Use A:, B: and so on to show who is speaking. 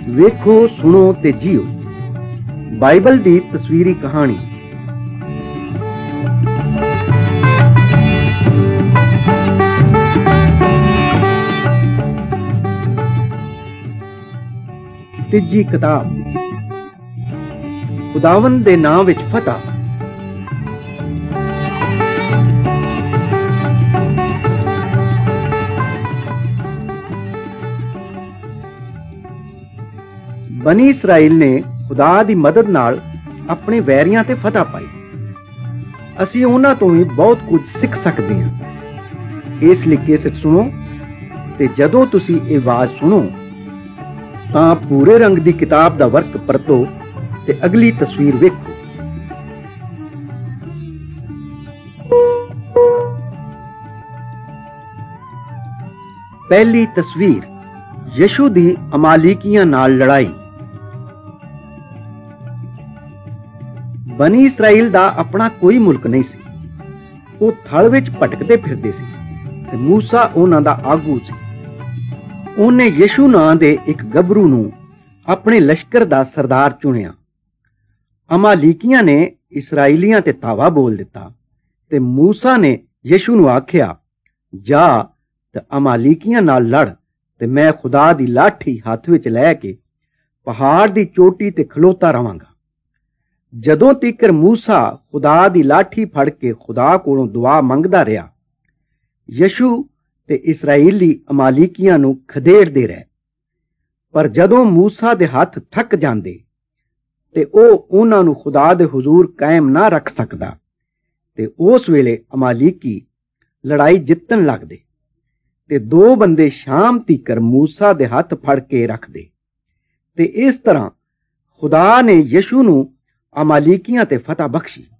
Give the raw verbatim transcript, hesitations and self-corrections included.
A: ਵੇਖੋ सुनो ते जियो बाइबल दी तस्वीरी कहानी। तीजी किताब खुदावंद दे नाम विच फतह। बनी इसराइल ने खुदा दी मदद नाल अपने वैरियां ते फतह पाई। असी उन्हां तो भी बहुत कुछ सिख सकते हैं। इस लिखे से सुनो ते जदों तुसी ये आवाज सुनो तां पूरे रंग दी किताब दा वर्क परतो ते अगली तस्वीर वेखो। पहली तस्वीर यशु दी अमालिकियां नाल लड़ाई। बनी इसराइल दा अपना कोई मुल्क नहीं सी। वो थल विच भटकते फिरदे सी ते मूसा उन्हां दा आगू सी। उन्हें यशु नां दे एक गबरू नूं अपने लश्कर दा सरदार चुनिया। अमालिकियां ने इसराइलियां ते धावा बोल दिता ते मूसा ने यशु नूं आख्या, जा ते अमालिकियां नाल लड़ ते मैं खुदा दी लाठी हत्थ विच लै के पहाड़ दी चोटी ते खलोता रवांगा। जदों तिकर मूसा खुदा दी लाठी फड़ के खुदा कोलों दुआ मंगदा रहा, यशु ते इसराइली अमालिकियां नूं खदेड़दे रहे। पर जदों मूसा दे हत्थ थक जांदे ते ओह उन्हां नूं खुदा दे हुजूर कायम ना रख सकदा ते उस वेले अमालिकी लड़ाई जितन लगदे ते दो बंदे शाम तिकर मूसा दे हत्थ फड़ के रखदे ते इस तरह खुदा ने यशु नूं अमालिकियां ते फतह बख्शी।